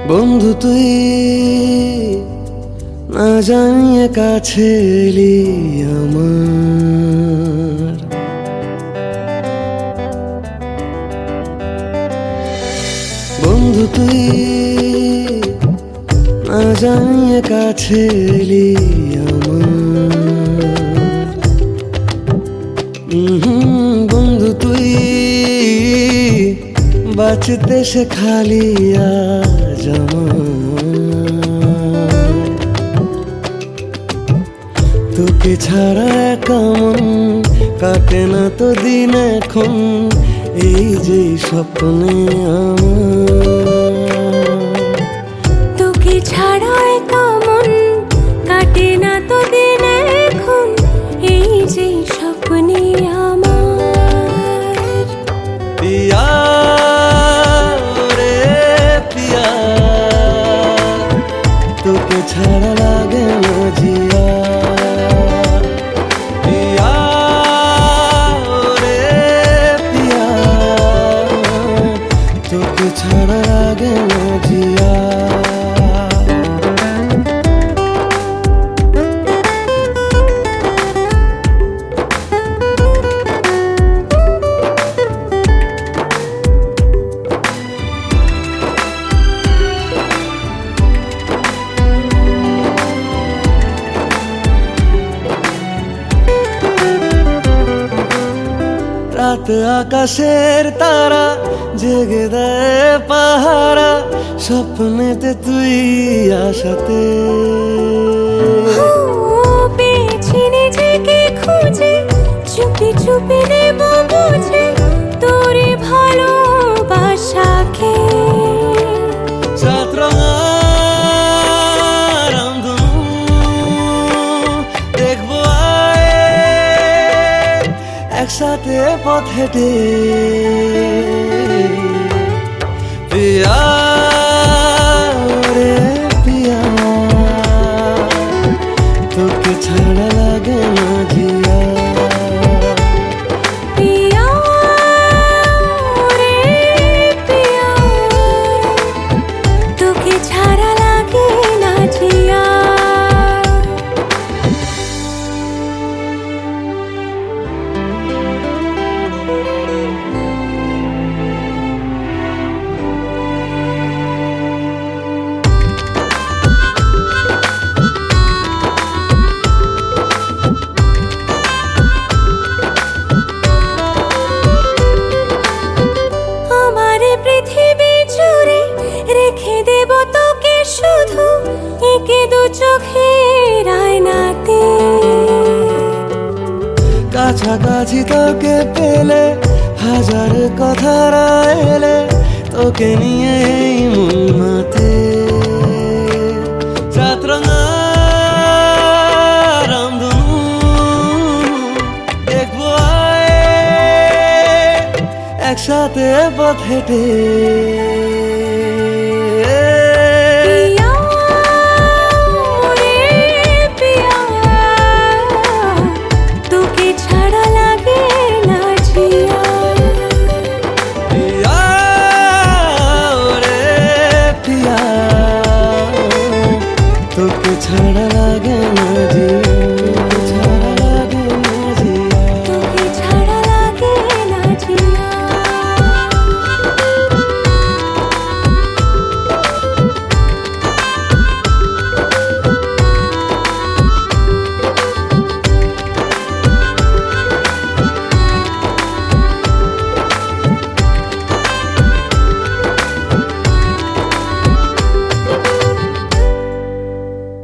বন্ধু তুই না জানিয়ে কাছে এলি আমার, বন্ধু তুই না জানিয়ে কাছে এলি আমার। বন্ধু তুই বাঁচতে শেখালি আজ আমার, তোকে ছাড়া কেমন কাটে না তো দিন এখন, এই যে স্বপ্নে আমার। তোকে ছাড়া কেমন কাটে না তো দিন এখন, এই যে স্বপ্নে আমার। পিয়া রে পিয়া, তোকে ছাড়া লাগে না জিয়া। পিয়া রে পিয়া, তোকে ছাড়া লাগে না জিয়া। রাত আকাশের তারা জেগে দেয় পাহারা, স্বপ্নেতে তুই আশাতে। পেয়েছি নিজেকে খুঁজে, চুপি চুপি নেব বুঝে তোরে ভালোবাসাকে। দেখবো একসাথে পথ হেঁটে। পিয়া রে পিয়া, তোকে ছাড়া লাগে না জিয়া। পিয়া রে পিয়া, তোকে ছাড়া লাগে না জিয়া। পৃথিবী জুড়ে রেখে দেব তোকে শুধু একে দু চোখের আয়নাতে। কাছাকাছি তোকে পেলে হাজার কথা এলে, তোকে নিয়ে এই মন মাতে। রাতরঙা রামধনু দেখবো একসাথে পথ হেঁটে। পিয়া রে পিয়া, তোকে ছাড়া লাগে না জিয়া। পিয়া রে পিয়া, তোকে ছাড়া লাগে না জিয়া।